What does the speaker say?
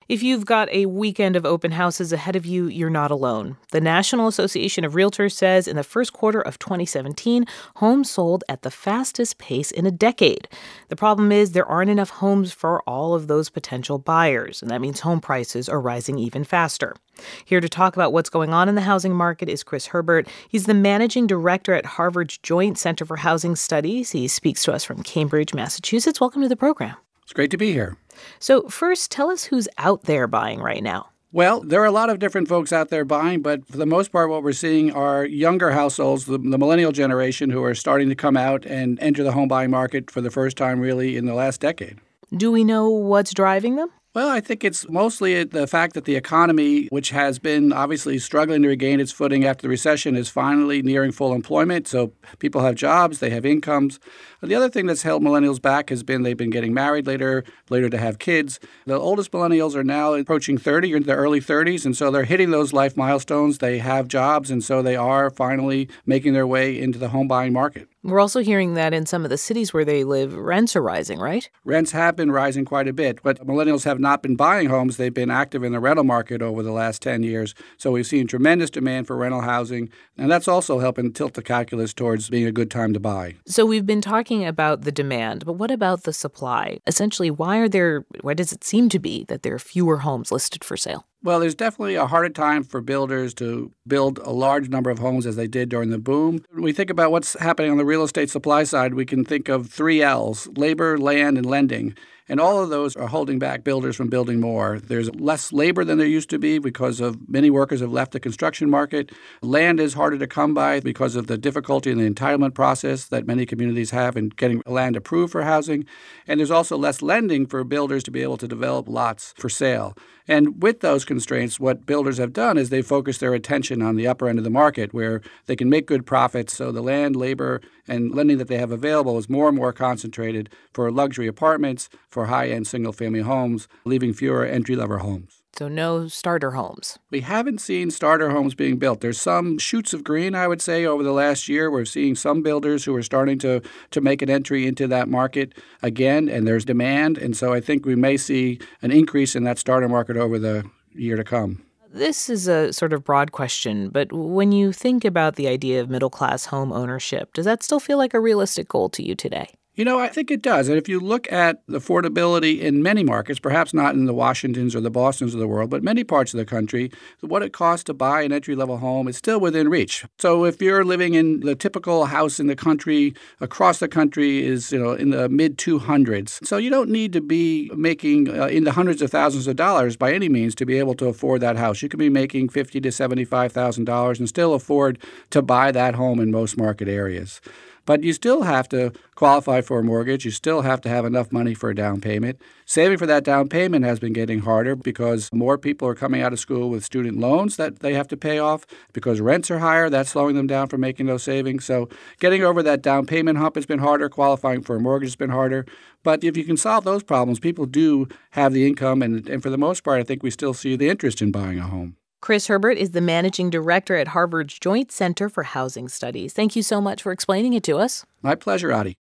If you've got a weekend of open houses ahead of you, you're not alone. The National Association of Realtors says in the first quarter of 2017, homes sold at the fastest pace in a decade. The problem is there aren't enough homes for all of those potential buyers, and that means home prices are rising even faster. Here to talk about what's going on in the housing market is Chris Herbert. He's the managing director at Harvard's Joint Center for Housing Studies. He speaks to us from Cambridge, Massachusetts. Welcome to the program. It's great to be here. So first, tell us who's out there buying right now. Well, there are a lot of different folks out there buying, but for the most part, what we're seeing are younger households, the millennial generation, who are starting to come out and enter the home buying market for the first time really in the last decade. Do we know what's driving them? Well, I think it's mostly the fact that the economy, which has been obviously struggling to regain its footing after the recession, is finally nearing full employment. So people have jobs, they have incomes. The other thing that's held millennials back has been they've been getting married later to have kids. The oldest millennials are now approaching 30 or into their early 30s, and so they're hitting those life milestones. They have jobs, and so they are finally making their way into the home buying market. We're also hearing that in some of the cities where they live, rents are rising, right? Rents have been rising quite a bit, but millennials have not been buying homes. They've been active in the rental market over the last 10 years. So we've seen tremendous demand for rental housing, and that's also helping tilt the calculus towards being a good time to buy. So we've been talking about the demand, but what about the supply? Essentially, why does it seem to be that there are fewer homes listed for sale? Well, there's definitely a harder time for builders to build a large number of homes as they did during the boom. When we think about what's happening on the real estate supply side, we can think of 3 L's: labor, land, and lending. And all of those are holding back builders from building more. There's less labor than there used to be because of many workers have left the construction market. Land is harder to come by because of the difficulty in the entitlement process that many communities have in getting land approved for housing. And there's also less lending for builders to be able to develop lots for sale. And with those constraints, what builders have done is they focus their attention on the upper end of the market where they can make good profits. So the land, labor, and lending that they have available is more and more concentrated for luxury apartments, for high-end single-family homes, leaving fewer entry-level homes. So no starter homes. We haven't seen starter homes being built. There's some shoots of green, I would say, over the last year. We're seeing some builders who are starting to make an entry into that market again, and there's demand. And so I think we may see an increase in that starter market over the year to come. This is a sort of broad question, but when you think about the idea of middle-class home ownership, does that still feel like a realistic goal to you today? I think it does. And if you look at the affordability in many markets, perhaps not in the Washingtons or the Bostons of the world, but many parts of the country, what it costs to buy an entry-level home is still within reach. So if you're living in the typical house in the country, across the country is, in the mid-200s. So you don't need to be making in the hundreds of thousands of dollars by any means to be able to afford that house. You could be making $50,000 to $75,000 and still afford to buy that home in most market areas. But you still have to qualify for a mortgage. You still have to have enough money for a down payment. Saving for that down payment has been getting harder because more people are coming out of school with student loans that they have to pay off. Because rents are higher, that's slowing them down from making those savings. So getting over that down payment hump has been harder. Qualifying for a mortgage has been harder. But if you can solve those problems, people do have the income. And for the most part, I think we still see the interest in buying a home. Chris Herbert is the managing director at Harvard's Joint Center for Housing Studies. Thank you so much for explaining it to us. My pleasure, Adi.